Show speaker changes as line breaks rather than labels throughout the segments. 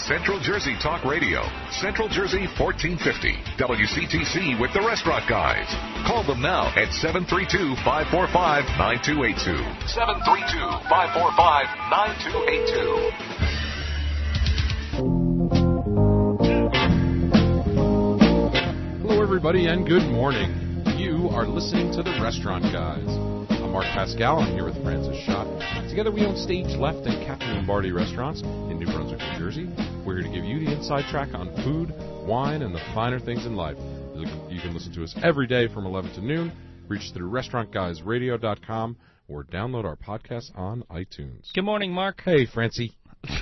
Central Jersey Talk Radio. Central Jersey 1450. WCTC with the Restaurant Guys. Call them now at 732-545-9282. 732-545-9282.
Hello, everybody, and good morning. You are listening to the Restaurant Guys. I'm Mark Pascal. I'm here with Francis Schott. Together we own Stage Left and Captain Lombardi restaurants in New Brunswick, New Jersey. We're here to give you the inside track on food, wine, and the finer things in life. You can listen to us every day from 11 to noon. Reach through restaurantguysradio.com or download our podcast on iTunes.
Good morning, Mark.
Hey, Francie.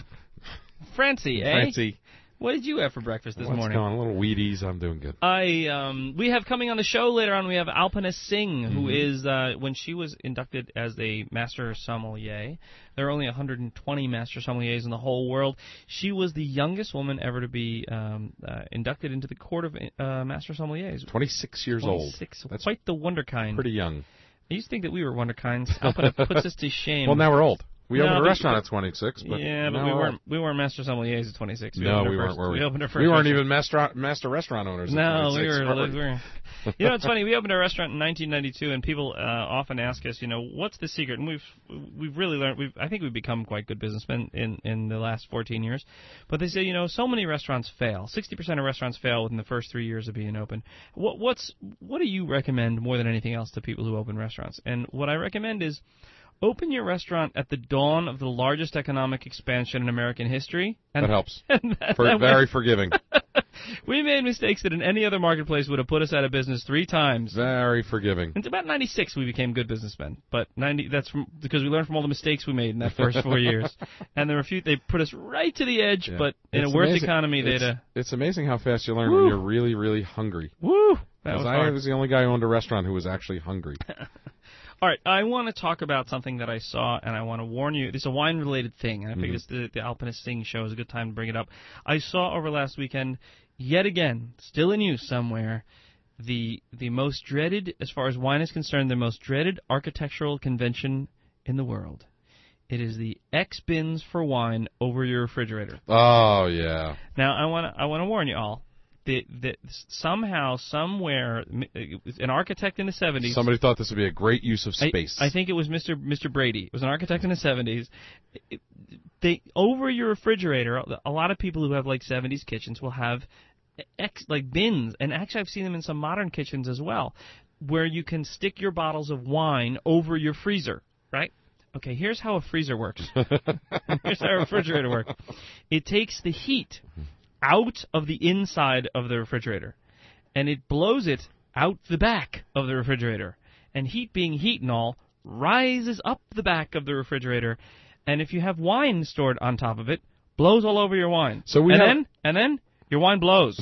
Francie, eh?
Francie.
What did you have for breakfast this morning?
What's going on? A little Wheaties. I'm doing good.
We have coming on the show later on, we have Alpana Singh, who is, when she was inducted as a Master Sommelier, there are only 120 Master Sommeliers in the whole world. She was the youngest woman ever to be inducted into the Court of Master Sommeliers.
26 years old.
That's quite the wonderkind.
Pretty young.
I used to think that we were wonderkinds. Alpana puts us to shame.
Well, now we're old. We opened a restaurant at 26, but
we weren't master sommeliers at 26. We
weren't.
We opened our first.
We weren't even master restaurant owners.
No, we were. You know, it's funny. We opened our restaurant in 1992, and people often ask us, what's the secret? And we've really learned. I think we've become quite good businessmen in the last 14 years. But they say, so many restaurants fail. 60% of restaurants fail within the first 3 years of being open. What do you recommend more than anything else to people who open restaurants? And what I recommend is, open your restaurant at the dawn of the largest economic expansion in American history.
And that helps. Very forgiving.
We made mistakes that in any other marketplace would have put us out of business 3 times.
Very forgiving.
It's about 96 we became good businessmen. But that's because we learned from all the mistakes we made in that first 4 years. And they put us right to the edge, but in a worse economy,
it's amazing how fast you learn when you're really, really hungry.
Woo!
I was the only guy who owned a restaurant who was actually hungry.
All right, I want to talk about something that I saw, and I want to warn you. It's a wine-related thing, and I figured the Alpinist Sing show is a good time to bring it up. I saw over last weekend, yet again, still in use somewhere, the most dreaded, as far as wine is concerned, the most dreaded architectural convention in the world. It is the X bins for wine over your refrigerator.
Oh, yeah.
Now, I want to warn you all. That somehow, somewhere, an architect in the 70s...
Somebody thought this would be a great use of space.
I think it was Mr. Brady. It was an architect in the 70s. Over your refrigerator, a lot of people who have, 70s kitchens will have bins. And actually, I've seen them in some modern kitchens as well, where you can stick your bottles of wine over your freezer, right? Okay, here's how a freezer works. Here's how a refrigerator works. It takes the heat out of the inside of the refrigerator, and it blows it out the back of the refrigerator. And heat being heat and all, rises up the back of the refrigerator, and if you have wine stored on top of it, blows all over your wine. And then your wine blows.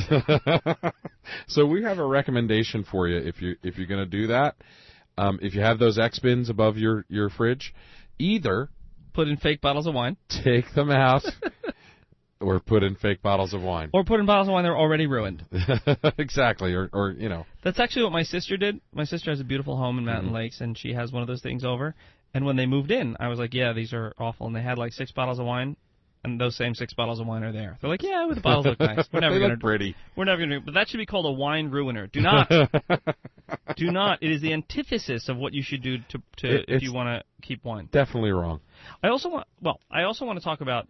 So we have a recommendation for you if you're going to do that. If you have those X bins above your fridge, either
put in fake bottles of wine,
take them out. Or put in fake bottles of wine.
Or put in bottles of wine that are already ruined.
Exactly, or.
That's actually what my sister did. My sister has a beautiful home in Mountain Lakes, and she has one of those things over. And when they moved in, I was like, yeah, these are awful. And they had 6 bottles of wine, and those same 6 bottles of wine are there. They're like, yeah, but the bottles look nice. We're never going to
pretty.
We're never going to. But that should be called a wine ruiner. Do not. Do not. It is the antithesis of what you should do if you want to keep wine.
Definitely wrong.
I also want to talk about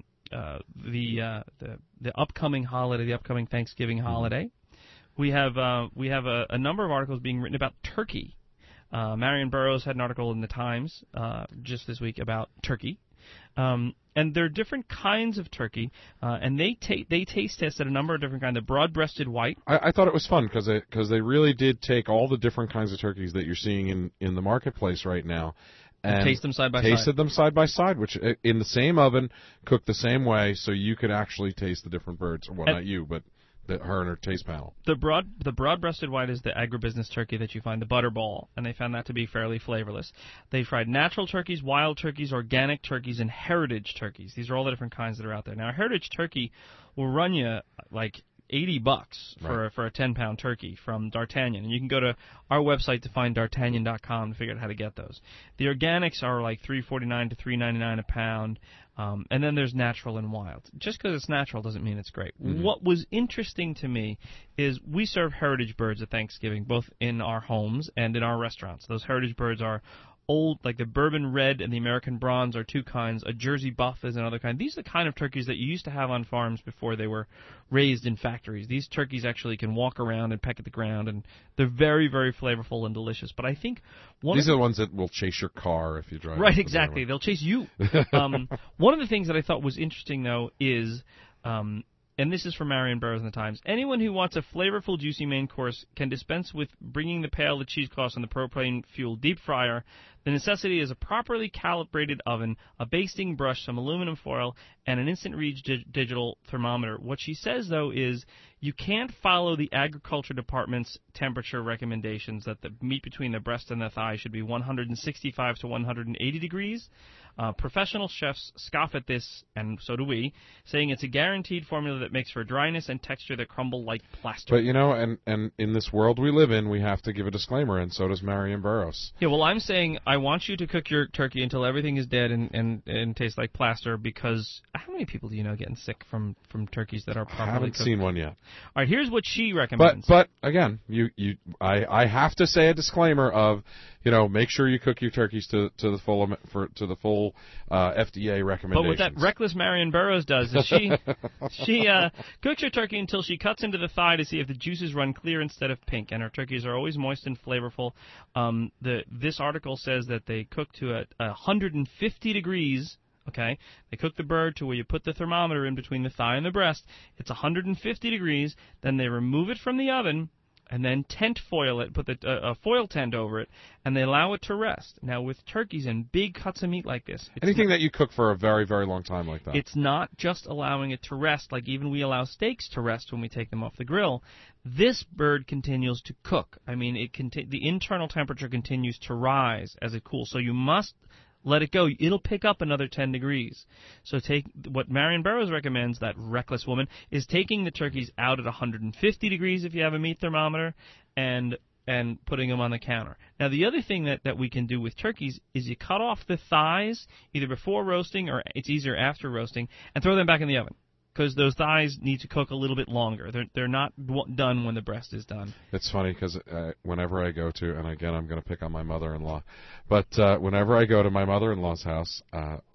the upcoming holiday, the upcoming Thanksgiving holiday. We have a number of articles being written about turkey. Marion Burroughs had an article in the Times just this week about turkey. And there are different kinds of turkey, and they taste tested a number of different kinds. The broad-breasted white.
I thought it was fun because they really did take all the different kinds of turkeys that you're seeing in the marketplace right now. And
taste them side by
tasted them side by side, which in the same oven, cooked the same way, so you could actually taste the different birds. Well, not you, but her and her taste panel.
The broad-breasted white is the agribusiness turkey that you find, the butterball, and they found that to be fairly flavorless. They tried natural turkeys, wild turkeys, organic turkeys, and heritage turkeys. These are all the different kinds that are out there. Now, a heritage turkey will run you $80 for a 10-pound turkey from D'Artagnan. And you can go to our website to find D'Artagnan.com to figure out how to get those. The organics are like $3.49 to $3.99 a pound. And then there's natural and wild. Just because it's natural doesn't mean it's great. Mm-hmm. What was interesting to me is we serve heritage birds at Thanksgiving, both in our homes and in our restaurants. Those heritage birds are old, like the Bourbon Red and the American Bronze are two kinds. A Jersey Buff is another kind. These are the kind of turkeys that you used to have on farms before they were raised in factories. These turkeys actually can walk around and peck at the ground, and they're very, very flavorful and delicious. But I think
these are the ones that will chase your car if you drive.
Right, exactly. They'll chase you. One of the things that I thought was interesting, though, is and this is from Marion Burroughs in the Times, anyone who wants a flavorful, juicy main course can dispense with bringing the pail of cheesecloths on the propane-fueled deep fryer. The necessity is a properly calibrated oven, a basting brush, some aluminum foil, and an instant read digital thermometer. What she says, though, is you can't follow the agriculture department's temperature recommendations that the meat between the breast and the thigh should be 165 to 180 degrees. Professional chefs scoff at this, and so do we, saying it's a guaranteed formula that makes for dryness and texture that crumble like plaster.
But, you know, and in this world we live in, we have to give a disclaimer, and so does Marion Burroughs.
Yeah, well, I'm saying I want you to cook your turkey until everything is dead and tastes like plaster, because how many people do you know getting sick from turkeys that are properly
I haven't
cooked?
seen one yet.
All right, here's what she recommends.
But again, I have to say a disclaimer of, you know, make sure you cook your turkeys to the full FDA recommendations.
But what that reckless Marion Burroughs does is she cooks her turkey until she cuts into the thigh to see if the juices run clear instead of pink, and her turkeys are always moist and flavorful. This article says that they cook to 150 degrees. Okay, they cook the bird to where you put the thermometer in between the thigh and the breast. It's 150 degrees. Then they remove it from the oven and then tent foil it, put a foil tent over it, and they allow it to rest. Now, with turkeys and big cuts of meat like this,
anything that you cook for a very, very long time like that,
it's not just allowing it to rest like even we allow steaks to rest when we take them off the grill. This bird continues to cook. I mean, the internal temperature continues to rise as it cools. So you must let it go. It'll pick up another 10 degrees. So take what Marion Burroughs recommends, that reckless woman, is taking the turkeys out at 150 degrees if you have a meat thermometer, and putting them on the counter. Now, the other thing that we can do with turkeys is you cut off the thighs either before roasting, or it's easier after roasting, and throw them back in the oven, because those thighs need to cook a little bit longer. They're not done when the breast is done.
It's funny because whenever I go to, and again I'm going to pick on my mother-in-law, but whenever I go to my mother-in-law's house,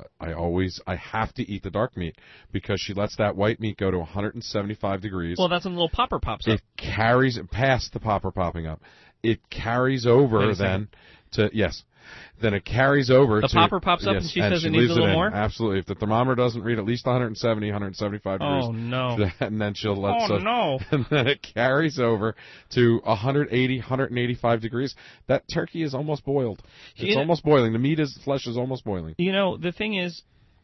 I have to eat the dark meat because she lets that white meat go to 175 degrees.
Well, that's when the little popper pops up.
It carries past the popper popping up. It carries over then to Then it carries over
the popper pops up and she says it needs a little more?
Absolutely. If the thermometer doesn't read at least 170, 175 degrees.
Oh, no.
And then she'll let
no.
And then it carries over to 180, 185 degrees. That turkey is almost boiled. It's almost boiling. The flesh is almost boiling.
You know, the thing is,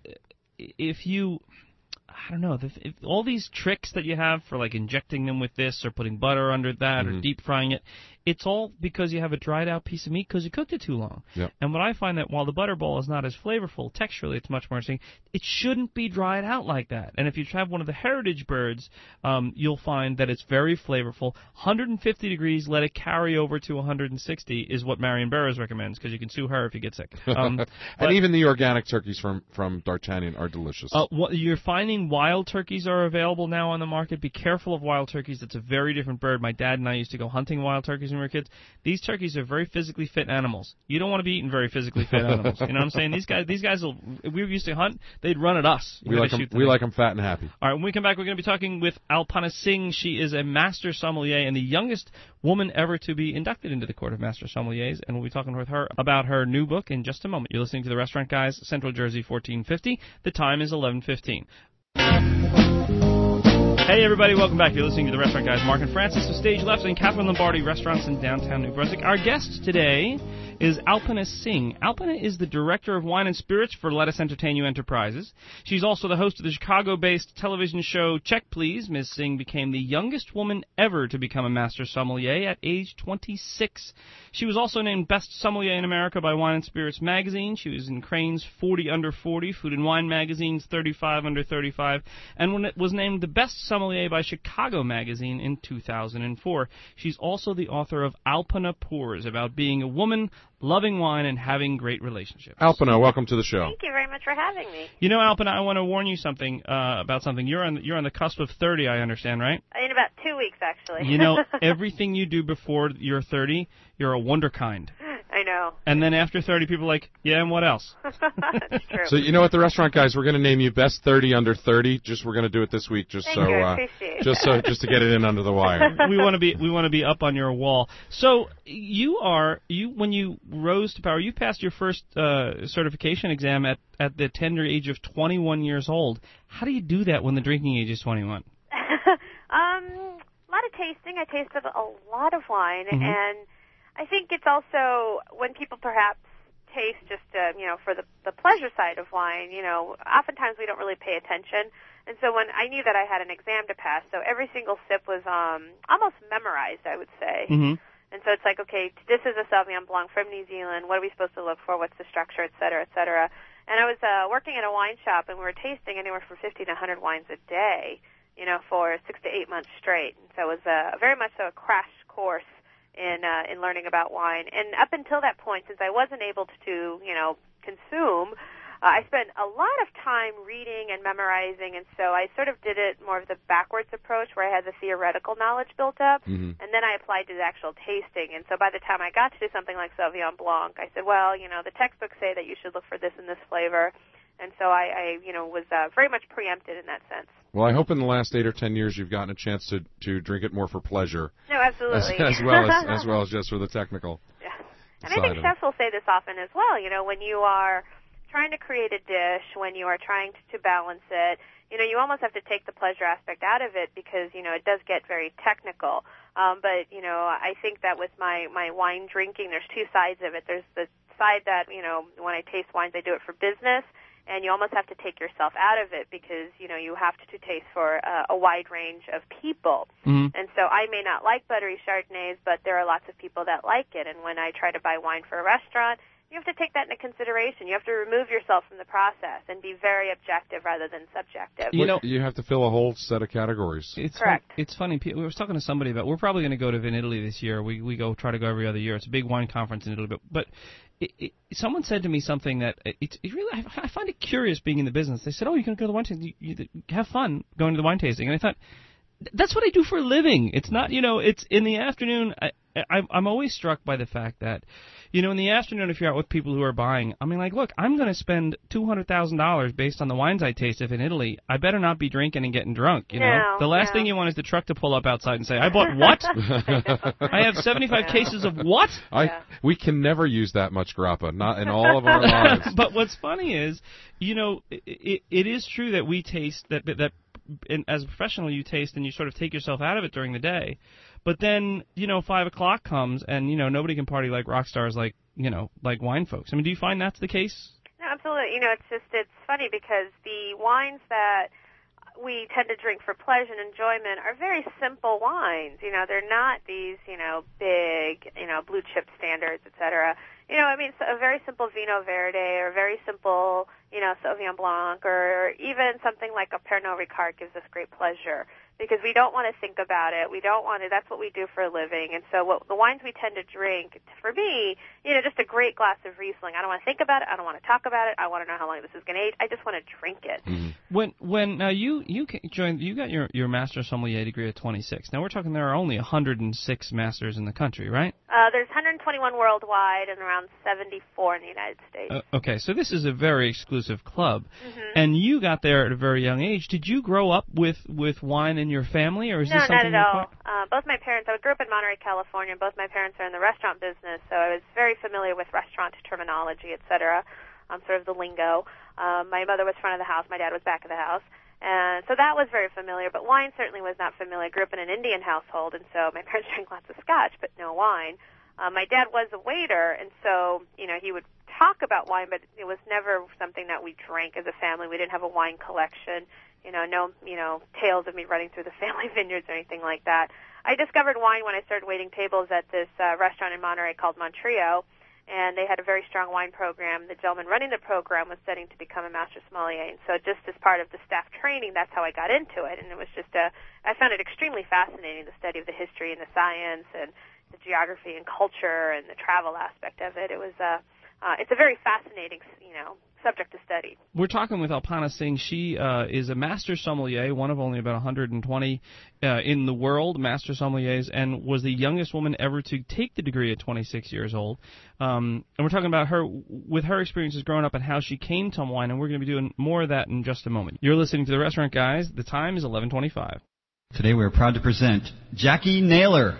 if you... I don't know, all these tricks that you have for like injecting them with this or putting butter under that or deep frying it, it's all because you have a dried out piece of meat because you cooked it too long.
Yep.
And what I find that while the butterball is not as flavorful, texturally it's much more interesting, it shouldn't be dried out like that. And if you have one of the heritage birds, you'll find that it's very flavorful. 150 degrees, let it carry over to 160 is what Marion Burroughs recommends, because you can sue her if you get sick.
And even the organic turkeys from D'Artagnan are delicious.
You're finding wild turkeys are available now on the market. Be careful of wild turkeys. It's a very different bird. My dad and I used to go hunting wild turkeys when we were kids. These turkeys are very physically fit animals. You don't want to be eating very physically fit animals. You know what I'm saying? These guys will. We used to hunt. They'd run at us.
We like them fat and happy.
All right. When we come back, we're going to be talking with Alpana Singh. She is a master sommelier and the youngest woman ever to be inducted into the Court of Master Sommeliers. And we'll be talking with her about her new book in just a moment. You're listening to the Restaurant Guys, Central Jersey 1450. The time is 11:15. Hey everybody, welcome back. You're listening to the Restaurant Guys, Mark and Francis of Stage Left and Catherine Lombardi Restaurants in downtown New Brunswick. Our guest today is Alpana Singh. Alpana is the Director of Wine and Spirits for Let Us Entertain You Enterprises. She's also the host of the Chicago-based television show Check Please. Ms. Singh became the youngest woman ever to become a Master Sommelier at age 26. She was also named Best Sommelier in America by Wine and Spirits magazine. She was in Crane's 40 Under 40, Food and Wine magazine's 35 Under 35, and when it was named the Best sommelier by Chicago Magazine in 2004. She's also the author of Alpina Pours, about being a woman, loving wine, and having great relationships.
Alpina, welcome to the show.
Thank you very much for having me.
You know, Alpina, I want to warn you about something. You're on the cusp of 30, I understand, right?
In about 2 weeks, actually.
You know, everything you do before you're 30, you're a wonderkind.
I know.
And then after 30, people are like, yeah, and what else?
That's true.
So you know what, the restaurant guys, we're going to name you Best 30 Under 30. We're going to do it this week,
Thank you, I appreciate it.
just to get it in under the wire.
we want to be up on your wall. So when you rose to power, you passed your first certification exam at the tender age of 21 years old. How do you do that when the drinking age is 21?
A lot of tasting. I tasted a lot of wine, and I think it's also when people perhaps taste just, for the pleasure side of wine, oftentimes we don't really pay attention. And so when I knew that I had an exam to pass, so every single sip was almost memorized, I would say.
Mm-hmm.
And so it's like, okay, this is a Sauvignon Blanc from New Zealand. What are we supposed to look for? What's the structure, et cetera, et cetera. And I was working at a wine shop, and we were tasting anywhere from 50 to 100 wines a day, for 6 to 8 months straight. And so it was very much so a crash course in learning about wine. And up until that point, since I wasn't able to, consume, I spent a lot of time reading and memorizing, and so I sort of did it more of the backwards approach, where I had the theoretical knowledge built up, and then I applied to the actual tasting. And so by the time I got to do something like Sauvignon Blanc, I said, well, the textbooks say that you should look for this and this flavor. And so I was very much preempted in that sense.
Well, I hope in the last 8 or 10 years you've gotten a chance to drink it more for pleasure.
No, absolutely.
As well as just for the technical.
Yeah. And I think chefs will say this often as well. When you are trying to create a dish, when you are trying to balance it, you almost have to take the pleasure aspect out of it because, it does get very technical. But, I think that with my wine drinking, there's two sides of it. There's the side that, when I taste wines, I do it for business. And you almost have to take yourself out of it because, you have to taste for a wide range of people. Mm-hmm. And so I may not like buttery Chardonnays, but there are lots of people that like it. And when I try to buy wine for a restaurant, you have to take that into consideration. You have to remove yourself from the process and be very objective rather than subjective.
You have to fill a whole set of categories.
It's
correct.
It's funny. We were talking to somebody about we're probably going to go to Vinitaly this year. We try to go every other year. It's a big wine conference in Italy. But someone said to me something that it's really I find it curious being in the business. They said, "Oh, you can go to the wine tasting. You have fun going to the wine tasting." And I thought, that's what I do for a living. It's not, it's in the afternoon. I'm always struck by the fact that, in the afternoon, if you're out with people who are buying, look, I'm going to spend $200,000 based on the wines I tasted in Italy. I better not be drinking and getting drunk.
No,
the last thing you want is the truck to pull up outside and say, "I bought what? I have 75 cases of what?"
We can never use that much grappa, not in all of our lives.
But what's funny is, it is true that we taste that. As a professional, you taste and you sort of take yourself out of it during the day. But then, 5 o'clock comes and, nobody can party like rock stars like wine folks. Do you find that's the case?
No, absolutely. It's funny because the wines that we tend to drink for pleasure and enjoyment are very simple wines. They're not these, big, blue chip standards, et cetera. A very simple Vino Verde or a very simple, Sauvignon Blanc or even something like a Pernod Ricard gives us great pleasure because we don't want to think about it. We don't want to, that's what we do for a living. And so the wines we tend to drink, for me, just a great glass of Riesling. I don't want to think about it. I don't want to talk about it. I want to know how long this is going to age. I just want to drink it.
Mm-hmm. When you joined, you got your Master Sommelier degree at 26. Now we're talking there are only 106 masters in the country, right?
There's 121 worldwide and around 74 in the United States.
Okay, so this is a very exclusive club. And you got there at a very young age. Did you grow up with wine in your family, or is this something?
No, not at all. Both my parents, I grew up in Monterey, California. Both my parents are in the restaurant business, so I was very familiar with restaurant terminology, et cetera, sort of the lingo. My mother was front of the house. My dad was back of the house. And so that was very familiar, but wine certainly was not familiar. I grew up in an Indian household, and so my parents drank lots of scotch, but no wine. My dad was a waiter, and so, he would talk about wine, but it was never something that we drank as a family. We didn't have a wine collection, no, tales of me running through the family vineyards or anything like that. I discovered wine when I started waiting tables at this restaurant in Monterey called Montrio, and they had a very strong wine program. The gentleman running the program was studying to become a master sommelier, and so just as part of the staff training, that's how I got into it. And it was just I found it extremely fascinating, the study of the history and the science and the geography and culture and the travel aspect of it. It was it's a very fascinating, subject to study.
We're talking with Alpana Singh. She is a master sommelier, one of only about 120 in the world, master sommeliers, and was the youngest woman ever to take the degree at 26 years old. And we're talking about her, with her experiences growing up and how she came to wine, and we're going to be doing more of that in just a moment. You're listening to The Restaurant Guys. The time is 11:25.
Today we're proud to present Jackie Naylor.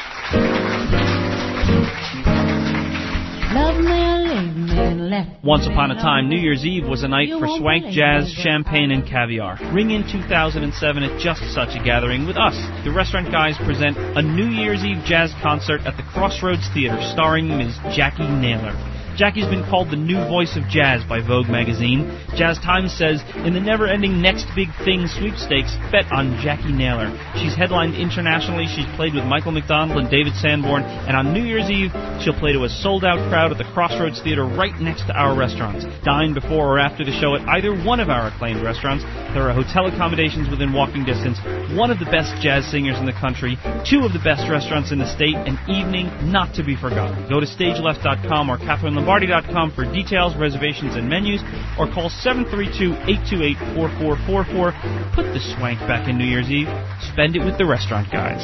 Once upon a time, New Year's Eve was a night for swank, jazz, champagne, and caviar. Ring in 2007 at just such a gathering with us. The Restaurant Guys present a New Year's Eve jazz concert at the Crossroads Theater starring Ms. Jackie Naylor. Jackie's been called the new voice of jazz by Vogue magazine. Jazz Times says, in the never-ending Next Big Thing sweepstakes, bet on Jackie Naylor. She's headlined internationally. She's played with Michael McDonald and David Sanborn. And on New Year's Eve, she'll play to a sold-out crowd at the Crossroads Theater right next to our restaurants. Dine before or after the show at either one of our acclaimed restaurants. There are hotel accommodations within walking distance, one of the best jazz singers in the country, two of the best restaurants in the state, an evening not to be forgotten. Go to stageleft.com or CatherineLombardi.com for details, reservations, and menus, or call 732-828-4444. Put the swank back in New Year's Eve. Spend it with the Restaurant Guys.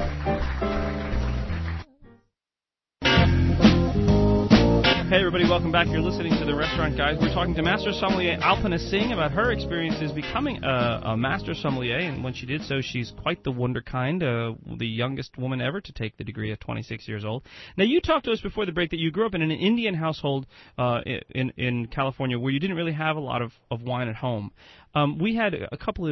Hey everybody, welcome back. You're listening to The Restaurant Guys. We're talking to Master Sommelier Alpana Singh about her experiences becoming a Master Sommelier, and when she did so, she's quite the wunderkind, the youngest woman ever to take the degree at 26 years old. Now, you talked to us before the break that you grew up in an Indian household in California where you didn't really have a lot of wine at home. We had a couple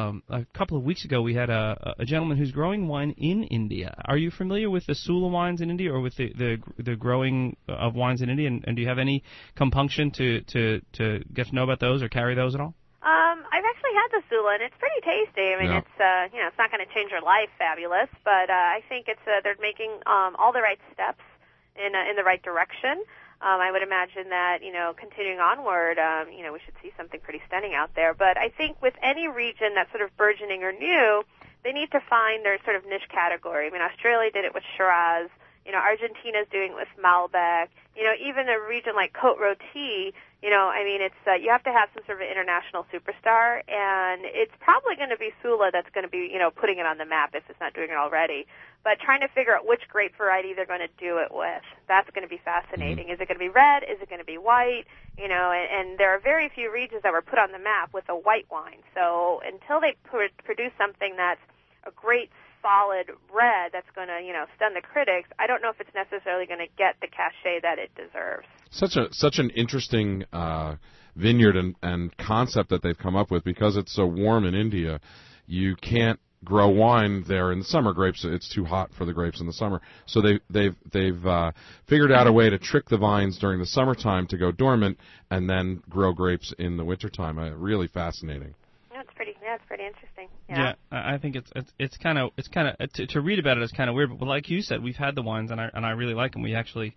of weeks ago. We had a gentleman who's growing wine in India. Are you familiar with the Sula wines in India, or with the growing of wines in India? And do you have any compunction to get to know about those or carry those at all?
I've actually had the Sula, and it's pretty tasty. I mean, it's it's not going to change your life, fabulous, but I think they're making all the right steps in the right direction. I would imagine that, continuing onward, we should see something pretty stunning out there. But I think with any region that's sort of burgeoning or new, they need to find their sort of niche category. I mean, Australia did it with Shiraz. Argentina's doing it with Malbec. Even a region like Côte Rôtie, it's you have to have some sort of international superstar, and it's probably going to be Sula that's going to be, putting it on the map if it's not doing it already. But trying to figure out which grape variety they're going to do it with, that's going to be fascinating. Is it going to be red? Is it going to be white? And there are very few regions that were put on the map with a white wine. So until they produce something that's a great solid red that's going to, stun the critics, I don't know if it's necessarily going to get the cachet that it deserves.
Such an interesting vineyard and concept that they've come up with, because it's so warm in India. You can't grow wine there in the summer. Grapes, it's too hot for the grapes in the summer. So they've figured out a way to trick the vines during the summertime to go dormant and then grow grapes in the wintertime. Really fascinating.
It's pretty interesting.
Yeah, I think it's kind of to read about it is kind of weird, but like you said, we've had the wines and I really like them. We actually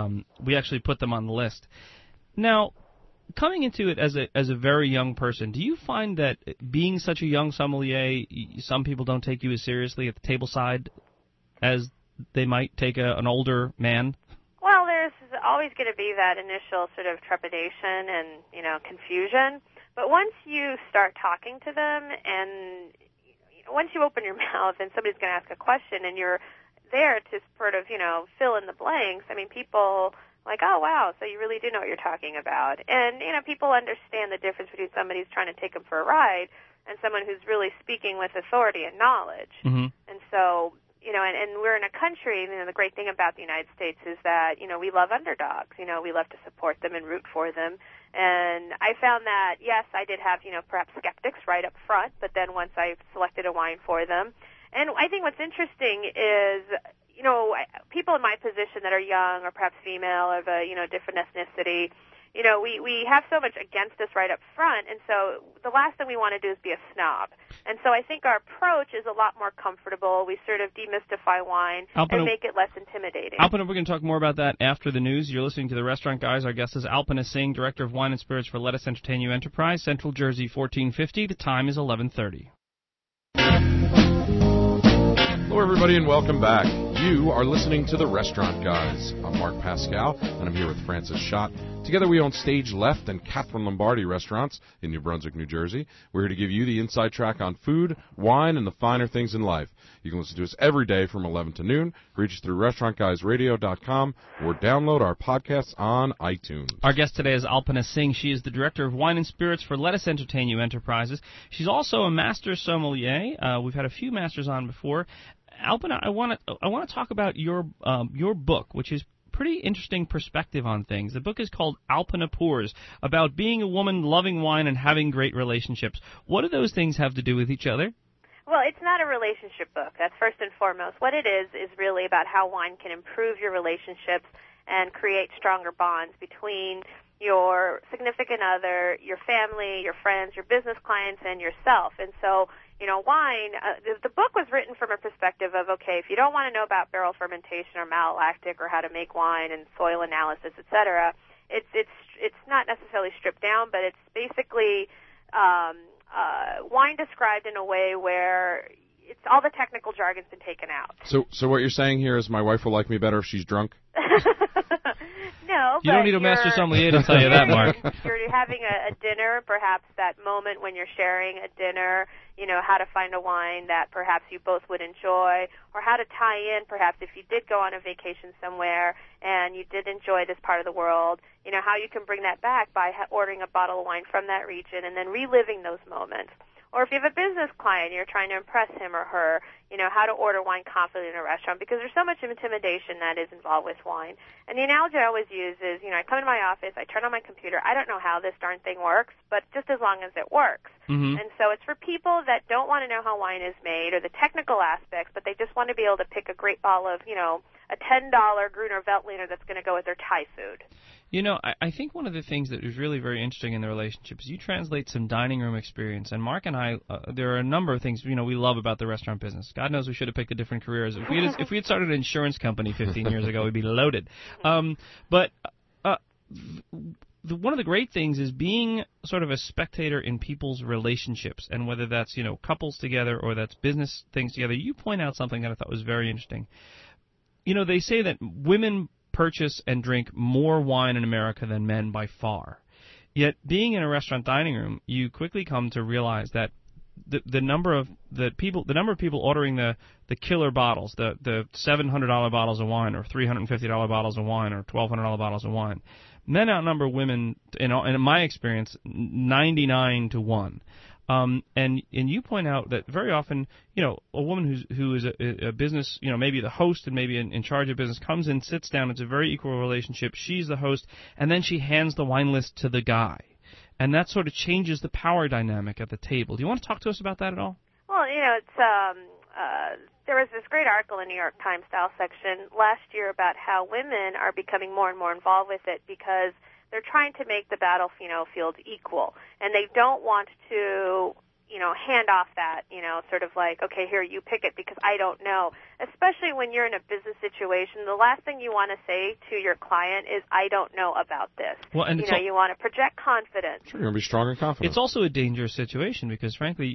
put them on the list. Now, coming into it as a very young person, do you find that being such a young sommelier, some people don't take you as seriously at the table side as they might take an older man?
Well, there's always going to be that initial sort of trepidation and confusion. But once you start talking to them, and once you open your mouth and somebody's going to ask a question, and you're there to sort of fill in the blanks, I mean, people like, oh wow, so you really do know what you're talking about, and people understand the difference between somebody who's trying to take them for a ride and someone who's really speaking with authority and knowledge. Mm-hmm. And so. And we're in a country, the great thing about the United States is that, we love underdogs. We love to support them and root for them. And I found that, yes, I did have, perhaps skeptics right up front, but then once I selected a wine for them. And I think what's interesting is, people in my position that are young or perhaps female of a, different ethnicity, we have so much against us right up front, and so the last thing we want to do is be a snob. And so I think our approach is a lot more comfortable. We sort of demystify wine and make it less intimidating.
Alpana, we're going to talk more about that after the news. You're listening to The Restaurant Guys. Our guest is Alpana Singh, Director of Wine and Spirits for Let Us Entertain You Enterprise, Central Jersey 1450. The time is 11:30.
Hello, everybody, and welcome back. You are listening to The Restaurant Guys. I'm Mark Pascal, and I'm here with Francis Schott. Together we own Stage Left and Catherine Lombardi restaurants in New Brunswick, New Jersey. We're here to give you the inside track on food, wine, and the finer things in life. You can listen to us every day from 11 to noon. Reach us through restaurantguysradio.com or download our podcasts on iTunes.
Our guest today is Alpana Singh. She is the Director of Wine and Spirits for Let Us Entertain You Enterprises. She's also a master sommelier. We've had a few masters on before. Alpana, I want to talk about your book, which is pretty interesting perspective on things. The book is called Alpana Pours, about being a woman, loving wine, and having great relationships. What do those things have to do with each other?
Well, it's not a relationship book. That's first and foremost. What it is really about how wine can improve your relationships and create stronger bonds between your significant other, your family, your friends, your business clients, and yourself. And so, wine, the book was written from a perspective of, okay, if you don't want to know about barrel fermentation or malolactic or how to make wine and soil analysis, et cetera, it's not necessarily stripped down, but it's basically wine described in a way where it's all the technical jargon's been taken out.
So what you're saying here is my wife will like me better if she's drunk?
No,
you don't need a master sommelier to tell you that, Mark.
You're having a dinner, perhaps that moment when you're sharing a dinner, how to find a wine that perhaps you both would enjoy, or how to tie in, perhaps if you did go on a vacation somewhere and you did enjoy this part of the world, how you can bring that back by ordering a bottle of wine from that region and then reliving those moments. Or if you have a business client, you're trying to impress him or her, how to order wine confidently in a restaurant, because there's so much intimidation that is involved with wine. And the analogy I always use is, I come into my office, I turn on my computer, I don't know how this darn thing works, but just as long as it works.
Mm-hmm.
And so it's for people that don't want to know how wine is made or the technical aspects, but they just want to be able to pick a great bottle of, a $10 Gruner Veltliner that's going to go with their Thai food.
I think one of the things that is really very interesting in the relationship is you translate some dining room experience. And Mark and I, there are a number of things, we love about the restaurant business. God knows we should have picked a different careers. If we had started an insurance company 15 years ago, we'd be loaded. But one of the great things is being sort of a spectator in people's relationships, and whether that's, couples together or that's business things together. You point out something that I thought was very interesting. They say that women purchase and drink more wine in America than men by far. Yet, being in a restaurant dining room, you quickly come to realize that the number of people ordering the killer bottles, the $700 bottles of wine, or $350 bottles of wine, or $1,200 bottles of wine, men outnumber women. In my experience, 99 to 1. And you point out that very often, a woman who is a business, maybe the host and maybe in charge of business, comes in, sits down. It's a very equal relationship. She's the host, and then she hands the wine list to the guy, and that sort of changes the power dynamic at the table. Do you want to talk to us about that at all?
Well, it's there was this great article in New York Times Style section last year about how women are becoming more and more involved with it because they're trying to make the battlefield equal, and they don't want to, hand off that, sort of like, okay, here, you pick it because I don't know. Especially when you're in a business situation, the last thing you want to say to your client is, I don't know about this.
Well, and
you want to project confidence.
Sure, you're going to be strong and confident.
It's also a dangerous situation because, frankly,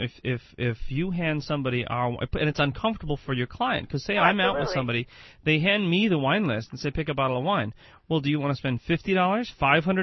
if you hand somebody and it's uncomfortable for your client, because say I'm out with somebody, they hand me the wine list and say, pick a bottle of wine. Well, do you want to spend $50, $500,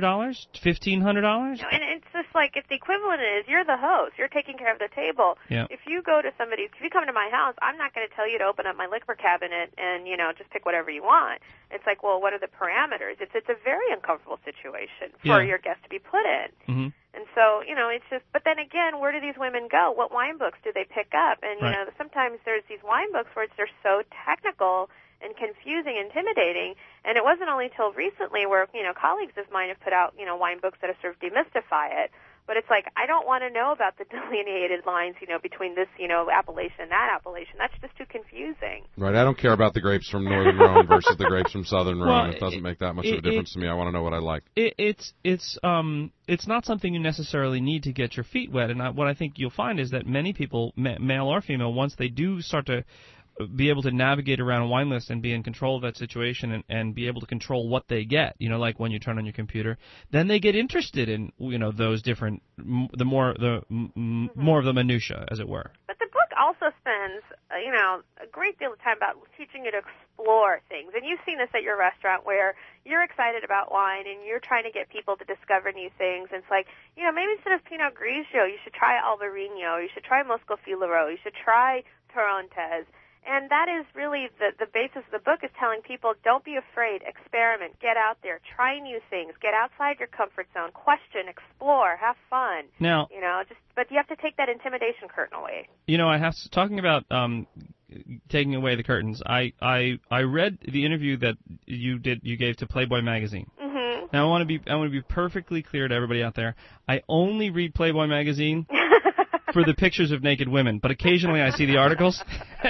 $1,500? No,
and it's just like, if the equivalent is, you're the host, you're taking care of the table.
Yeah.
If you come to my house, I'm not going to tell you to open up my liquor cabinet and, just pick whatever you want. It's like, well, what are the parameters? It's a very uncomfortable situation for your guest to be put in.
Mm-hmm.
And so, it's just, but then again, where do these women go? What wine books do they pick up? And, sometimes there's these wine books where they're so technical and confusing, intimidating, and it wasn't only until recently where, colleagues of mine have put out, wine books that have sort of demystify it. But it's like, I don't want to know about the delineated lines, between this, appellation and that appellation. That's just too confusing.
Right. I don't care about the grapes from Northern Rhone versus the grapes from Southern Rhone. It doesn't make that much of a difference to me. I want to know what I like.
It's not something you necessarily need to get your feet wet. And what I think you'll find is that many people, male or female, once they do start to be able to navigate around a wine list and be in control of that situation and be able to control what they get, like when you turn on your computer, then they get interested in, those different, more of the minutia, as it were.
But the book also spends, a great deal of time about teaching you to explore things. And you've seen this at your restaurant where you're excited about wine and you're trying to get people to discover new things. And it's like, maybe instead of Pinot Grigio, you should try Albarino, you should try Moscato-Filero, you should try Torrontés. And that is really the basis of the book, is telling people, don't be afraid, experiment, get out there, try new things, get outside your comfort zone, question, explore, have fun.
Now,
but you have to take that intimidation curtain away.
Talking about taking away the curtains, I read the interview that you gave to Playboy magazine.
Mm-hmm.
Now I want to be perfectly clear to everybody out there. I only read Playboy magazine for the pictures of naked women, but occasionally I see the articles,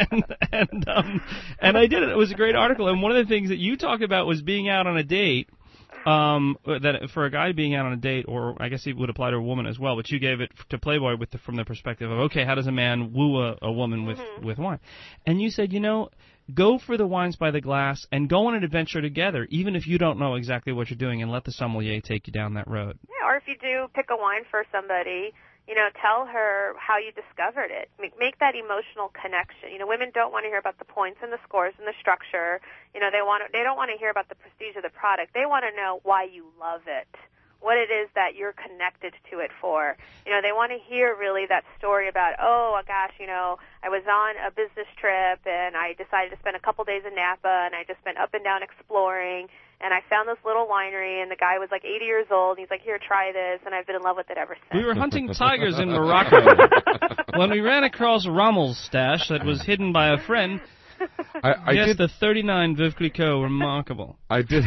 and I did it. It was a great article, and one of the things that you talked about was being out on a date. That for a guy being out on a date, or I guess it would apply to a woman as well, but you gave it to Playboy from the perspective of, okay, how does a man woo a woman with wine? And you said, go for the wines by the glass and go on an adventure together, even if you don't know exactly what you're doing, and let the sommelier take you down that road.
Yeah, or if you do pick a wine for somebody, tell her how you discovered it. Make that emotional connection. Women don't want to hear about the points and the scores and the structure. They don't want to hear about the prestige of the product. They want to know why you love it, what it is that you're connected to it for. They want to hear really that story about, oh gosh, I was on a business trip and I decided to spend a couple days in Napa and I just went up and down exploring. And I found this little winery, and the guy was like 80 years old, and he's like, here, try this, and I've been in love with it ever since.
We were hunting tigers in Morocco when we ran across Rommel's stash that was hidden by a friend.
I did
the 39 Veuve Clicquot, remarkable.
I did.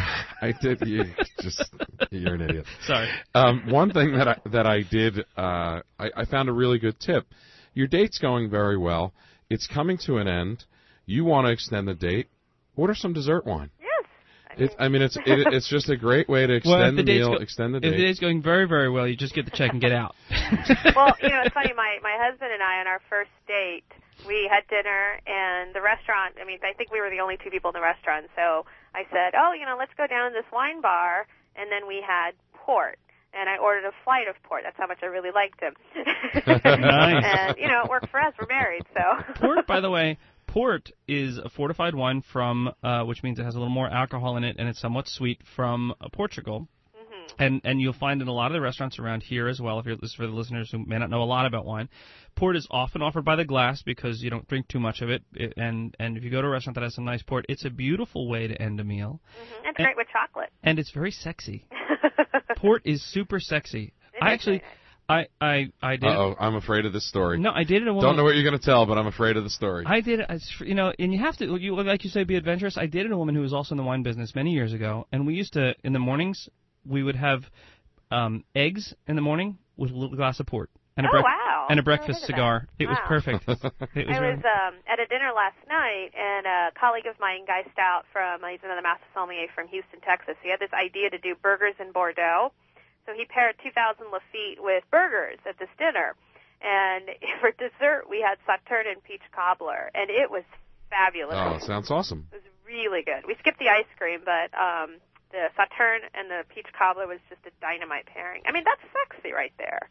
You're an idiot.
Sorry.
One thing that I did, I found a really good tip. Your date's going very well. It's coming to an end. You want to extend the date. Order some dessert wine. It's just a great way to extend the meal, extend the date.
If the date's going very, very well, you just get the check and get out.
Well, it's funny. My husband and I, on our first date, we had dinner, and the restaurant, I think we were the only two people in the restaurant, so I said, let's go down to this wine bar, and then we had port. And I ordered a flight of port. That's how much I really liked him.
Nice.
And, it worked for us. We're married, so.
Port, by the way, port is a fortified wine from, which means it has a little more alcohol in it, and it's somewhat sweet, from Portugal. Mm-hmm. And you'll find in a lot of the restaurants around here as well, this is for the listeners who may not know a lot about wine. Port is often offered by the glass because you don't drink too much of it. And if you go to a restaurant that has some nice port, it's a beautiful way to end a meal.
Mm-hmm. It's great with chocolate.
And it's very sexy. Port is super sexy. I did.
I'm afraid of this story.
No, I dated a woman.
Don't know what you're going to tell, but I'm afraid of the story.
I did it, and you have to, like you say, be adventurous. I dated a woman who was also in the wine business many years ago, and we used to, in the mornings, we would have eggs in the morning with a little glass of port. And and a breakfast cigar. It was perfect. I
was at a dinner last night, and a colleague of mine, Guy Stout, he's another master sommelier from Houston, Texas. He had this idea to do burgers in Bordeaux. So he paired 2,000 Lafite with burgers at this dinner. And for dessert, we had Sauterne and peach cobbler, and it was fabulous.
Oh, it sounds awesome.
It was really good. We skipped the ice cream, but the Sauterne and the peach cobbler was just a dynamite pairing. That's sexy right there.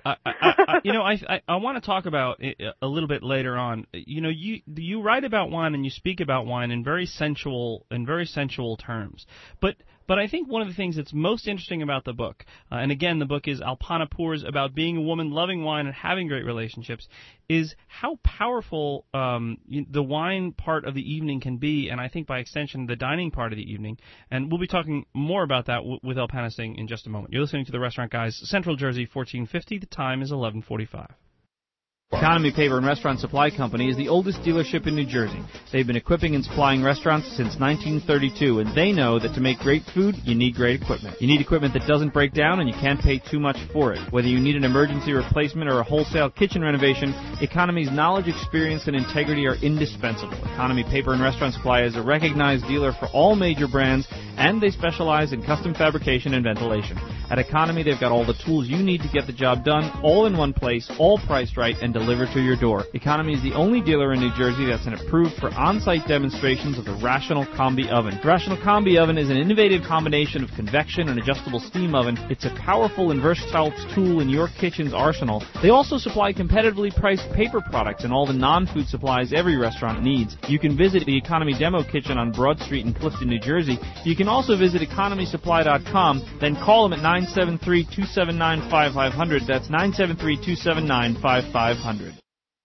I want to talk about it a little bit later on. You write about wine and you speak about wine in very sensual terms. But I think one of the things that's most interesting about the book, and again, the book is Alpana Pours, about being a woman, loving wine, and having great relationships, is how powerful the wine part of the evening can be, and I think by extension the dining part of the evening. And we'll be talking more about that with Alpana Singh in just a moment. You're listening to The Restaurant Guys, Central Jersey, 1450. The time is 11:45.
Economy Paper and Restaurant Supply Company is the oldest dealership in New Jersey. They've been equipping and supplying restaurants since 1932, and they know that to make great food, you need great equipment. You need equipment that doesn't break down, and you can't pay too much for it. Whether you need an emergency replacement or a wholesale kitchen renovation, Economy's knowledge, experience, and integrity are indispensable. Economy Paper and Restaurant Supply is a recognized dealer for all major brands, and they specialize in custom fabrication and ventilation. At Economy, they've got all the tools you need to get the job done, all in one place, all priced right, and delivered to your door. Economy is the only dealer in New Jersey that's been approved for on-site demonstrations of the Rational Combi Oven. The Rational Combi Oven is an innovative combination of convection and adjustable steam oven. It's a powerful and versatile tool in your kitchen's arsenal. They also supply competitively priced paper products and all the non-food supplies every restaurant needs. You can visit the Economy Demo Kitchen on Broad Street in Clifton, New Jersey. You can also visit economysupply.com, then call them at 973-279-5500. That's 973-279-5500.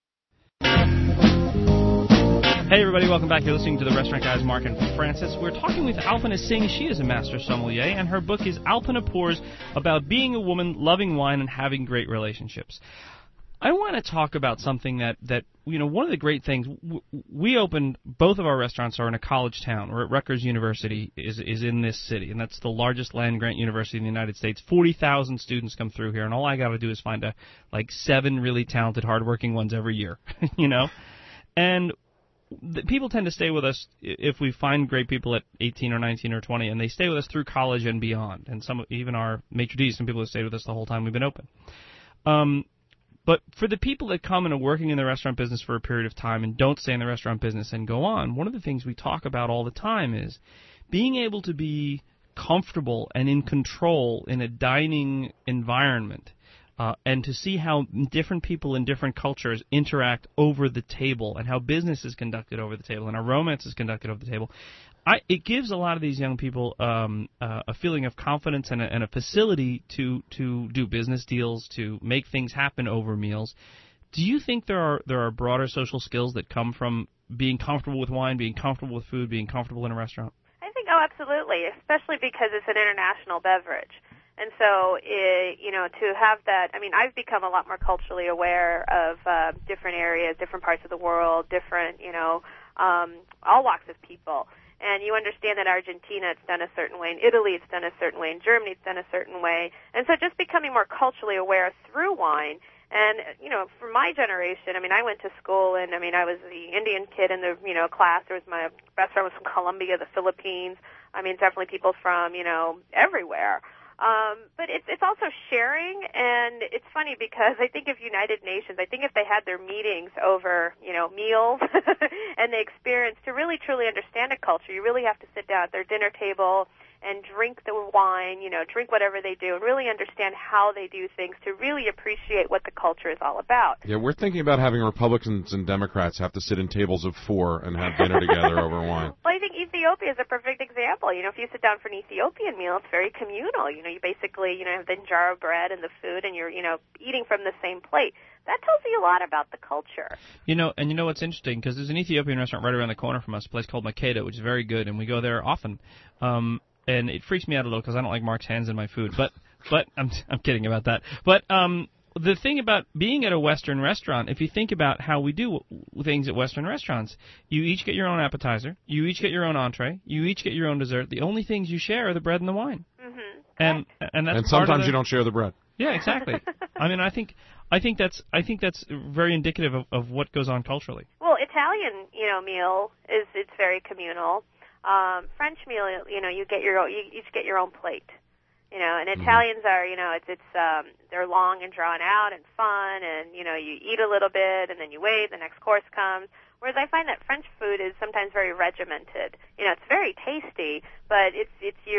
Hey everybody, welcome back. You're listening to the Restaurant Guys, Mark and Francis. We're talking with Alpana Singh. She is a master sommelier, and her book is Alpana Pours, about being a woman, loving wine, and having great relationships. I want to talk about something that one of the great things, we opened, both of our restaurants are in a college town. We're at Rutgers University is in this city, and that's the largest land-grant university in the United States. 40,000 students come through here, and all I got to do is find 7 really talented, hardworking ones every year, And people tend to stay with us if we find great people at 18 or 19 or 20, and they stay with us through college and beyond. And even our maitre d's, some people have stayed with us the whole time we've been open. But for the people that come and are working in the restaurant business for a period of time and don't stay in the restaurant business and go on, one of the things we talk about all the time is being able to be comfortable and in control in a dining environment. And to see how different people in different cultures interact over the table, and how business is conducted over the table, and how romance is conducted over the table. It gives a lot of these young people a feeling of confidence and a facility to do business deals, to make things happen over meals. Do you think there are broader social skills that come from being comfortable with wine, being comfortable with food, being comfortable in a restaurant?
I think, absolutely, especially because it's an international beverage. And so, to have that, I've become a lot more culturally aware of different areas, different parts of the world, different, all walks of people. And you understand that Argentina, it's done a certain way. In Italy, it's done a certain way. In Germany, it's done a certain way. And so just becoming more culturally aware through wine. And, for my generation, I went to school, and, I was the Indian kid in the, class. There was my best friend was from Colombia, the Philippines. Definitely people from, everywhere. But it's also sharing, and it's funny because I think of United Nations, I think if they had their meetings over, meals and the experience to really truly understand a culture, you really have to sit down at their dinner table and drink the wine, drink whatever they do, and really understand how they do things to really appreciate what the culture is all about.
Yeah, we're thinking about having Republicans and Democrats have to sit in tables of 4 and have dinner together over wine.
Well, I think Ethiopia is a perfect example. If you sit down for an Ethiopian meal, it's very communal. You basically, have the jar of bread and the food, and you're, eating from the same plate. That tells you a lot about the culture.
And what's interesting, because there's an Ethiopian restaurant right around the corner from us, a place called Makeda, which is very good, and we go there often. And it freaks me out a little because I don't like Mark's hands in my food. But I'm kidding about that. But the thing about being at a Western restaurant, if you think about how we do things at Western restaurants, you each get your own appetizer, you each get your own entree, you each get your own dessert. The only things you share are the bread and the wine.
Mm-hmm.
And that's
sometimes you don't share the bread.
Yeah, exactly. I think that's very indicative of what goes on culturally.
Well, Italian, meal it's very communal. French meal, you each get your own plate. And Italians are, they're long and drawn out and fun, and, you eat a little bit and then you wait, the next course comes. Whereas I find that French food is sometimes very regimented. It's very tasty, but it's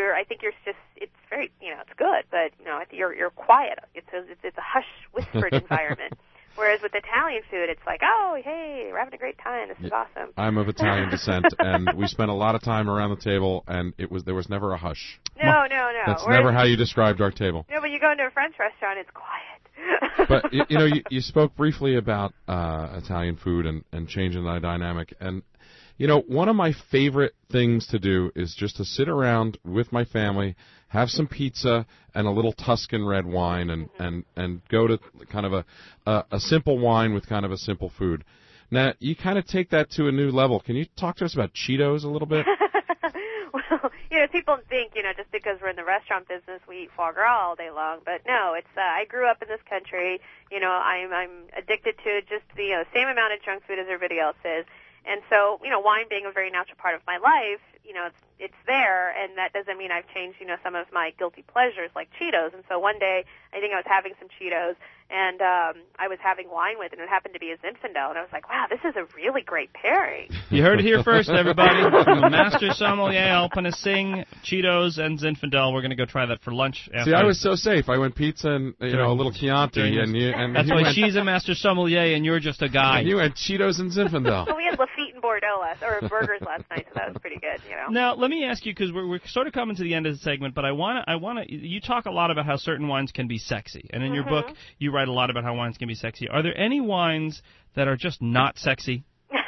very, it's good, but, you're quiet. It's a hush, whispered environment. Whereas with Italian food, it's like, oh, hey, we're having a great time. This is awesome.
I'm of Italian descent, and we spent a lot of time around the table, and there was never a hush.
No.
That's never how you described our table.
No, but you go into a French restaurant, it's quiet.
But, you spoke briefly about Italian food and changing the dynamic. And, one of my favorite things to do is just to sit around with my family, have some pizza and a little Tuscan red wine, and go to kind of a simple wine with kind of a simple food. Now, you kind of take that to a new level. Can you talk to us about Cheetos a little bit?
Well, people think, just because we're in the restaurant business, we eat foie gras all day long. But no, it's I grew up in this country. I'm addicted to just the same amount of junk food as everybody else is. And so, wine being a very natural part of my life, it's there, and that doesn't mean I've changed, some of my guilty pleasures like Cheetos. And so one day, I think I was having some Cheetos, and I was having wine with it, and it happened to be a Zinfandel, and I was like, wow, this is a really great pairing.
You heard it here first, everybody. From the Master Sommelier, Alpana Singh, Cheetos, and Zinfandel. We're going to go try that for lunch.
See, I was so safe. I went pizza and, a little Chianti. And
that's why she's a Master Sommelier, and you're just a guy.
And you had Cheetos and Zinfandel.
Well, we had Lafitte and Bordeaux burgers last night, so that was pretty good,
Now, let me ask you, because we're sort of coming to the end of the segment, but I want to. You talk a lot about how certain wines can be sexy, and in your book, you write a lot about how wines can be sexy. Are there any wines that are just not sexy?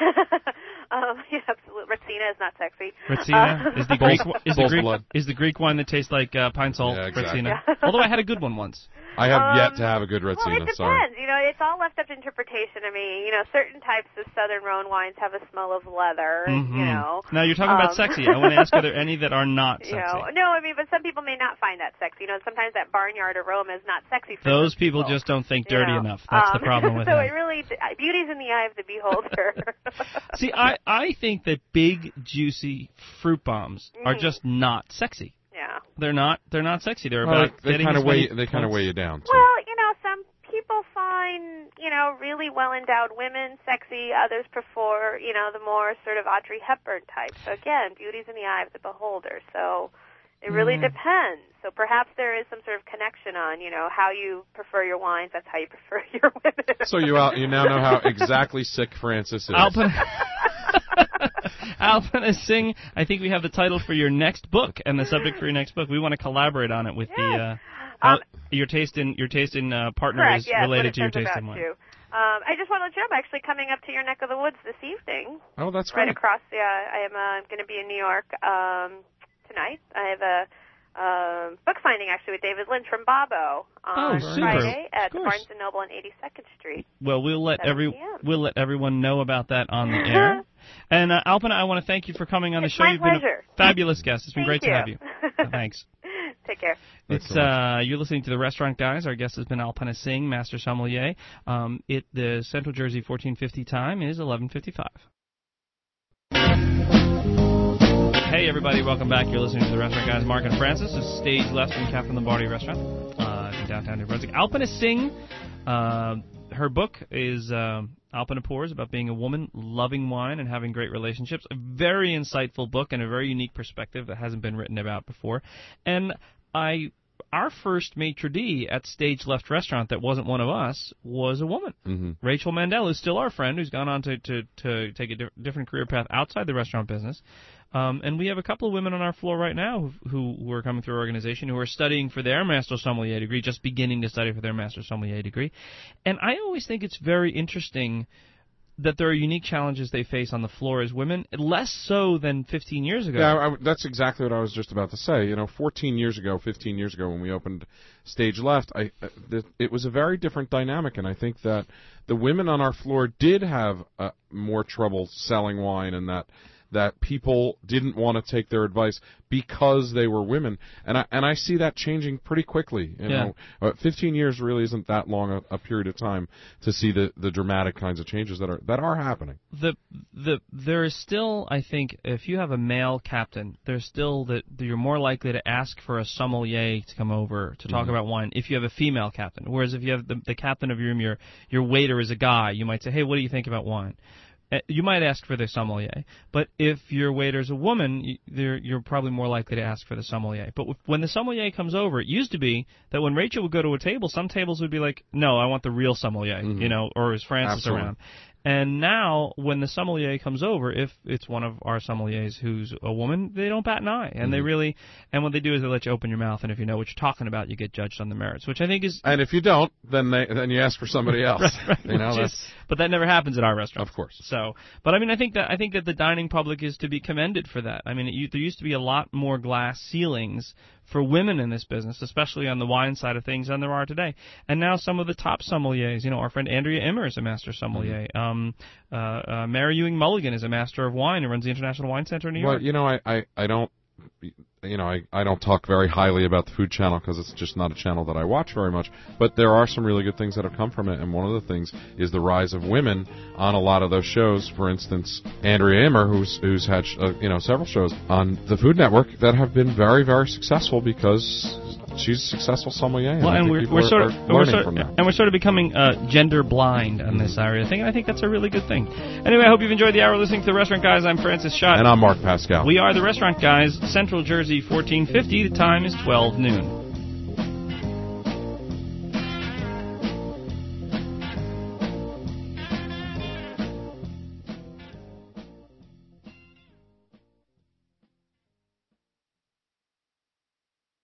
Yeah, absolutely. Ritzina is not sexy.
Ritzina is the Greek wine that tastes like pine salt.
Yeah, exactly.
Ritzina. Although I had a good one once.
I have yet to have a good Ritzina.
Well, it depends.
Sorry.
It's all left up to interpretation. I mean, certain types of Southern Rhone wines have a smell of leather.
Now you're talking about sexy. I want to ask, are there any that are not sexy?
No, but some people may not find that sexy. Sometimes that barnyard aroma is not sexy for
those people. Just don't think dirty enough. That's the problem with
so
it.
So it really, beauty's in the eye of the beholder.
See, I think that big, juicy fruit bombs are just not sexy.
Yeah.
They're not sexy. They're about
they kind of weigh you down. Too.
Well, some people find, really well-endowed women sexy. Others prefer, the more sort of Audrey Hepburn type. So again, beauty's in the eye of the beholder. So it really depends. So perhaps there is some sort of connection on, how you prefer your wines. That's how you prefer your women.
So you now know how exactly sick Francis is.
Alpana Singh, I think we have the title for your next book and the subject for your next book. We want to collaborate on it with your taste in partner
correct,
is related to your taste in
wine.
wine.
I just want to let you know I'm actually coming up to your neck of the woods this evening.
Oh, that's great.
Right across. I am going to be in New York tonight. I have a book signing actually with David Lynch from Babbo on Friday at the Barnes & Noble on 82nd Street.
Well, we'll let everyone know about that on the air. And Alpana, I want to thank you for coming on the show.
You've
been a fabulous guest. It's been great to have you. Thanks.
Take care.
You're listening to The Restaurant Guys. Our guest has been Alpana Singh, Master Sommelier. The Central Jersey 1450 time is 11:55. Hey, everybody. Welcome back. You're listening to The Restaurant Guys. Mark and Francis. This is stage left from Catherine Lombardi Restaurant in downtown New Brunswick. Alpana Singh, her book is Alpana Pours, about being a woman, loving wine, and having great relationships. A very insightful book and a very unique perspective that hasn't been written about before. And our first maitre d' at Stage Left Restaurant that wasn't one of us was a woman. Mm-hmm. Rachel Mandel, who's still our friend, who's gone on to take a different career path outside the restaurant business. And we have a couple of women on our floor right now who are coming through our organization who are studying for their Master Sommelier degree, just beginning to study for their Master Sommelier degree. And I always think it's very interesting that there are unique challenges they face on the floor as women, less so than 15 years ago.
Yeah, that's exactly what I was just about to say. 15 years ago when we opened Stage Left, it was a very different dynamic, and I think that the women on our floor did have more trouble selling wine, and that people didn't want to take their advice because they were women, and I see that changing pretty quickly. 15 years really isn't that long a period of time to see the dramatic kinds of changes that are happening.
There is still, I think, if you have a male captain, there's still that you're more likely to ask for a sommelier to come over to talk about wine if you have a female captain. Whereas if you have the captain of your room, your waiter is a guy, you might say, hey, what do you think about wine? You might ask for the sommelier, but if your waiter's a woman, you're probably more likely to ask for the sommelier. But when the sommelier comes over, it used to be that when Rachel would go to a table, some tables would be like, no, I want the real sommelier, or is Francis around? And now, when the sommelier comes over, if it's one of our sommeliers who's a woman, they don't bat an eye. And and what they do is they let you open your mouth, and if you know what you're talking about, you get judged on the merits, which I think is...
And if you don't, then you ask for somebody else.
Right. but that never happens at our restaurant.
Of course.
So, but I mean, I think that the dining public is to be commended for that. I mean, there used to be a lot more glass ceilings for women in this business, especially on the wine side of things, than there are today. And now some of the top sommeliers, our friend Andrea Immer is a master sommelier. Mary Ewing Mulligan is a master of wine and runs the International Wine Center in New York.
Well, I don't. I don't talk very highly about the Food Channel because it's just not a channel that I watch very much. But there are some really good things that have come from it, and one of the things is the rise of women on a lot of those shows. For instance, Andrea Immer, who's had several shows on the Food Network that have been very, very successful because she's a successful sommelier.
Well, and we're sort of becoming gender blind on this area thing, and I think that's a really good thing. Anyway, I hope you've enjoyed the hour listening to The Restaurant Guys. I'm Francis Schott.
And I'm Mark Pascal.
We are The Restaurant Guys, Central Jersey, 1450. The time is 12 noon.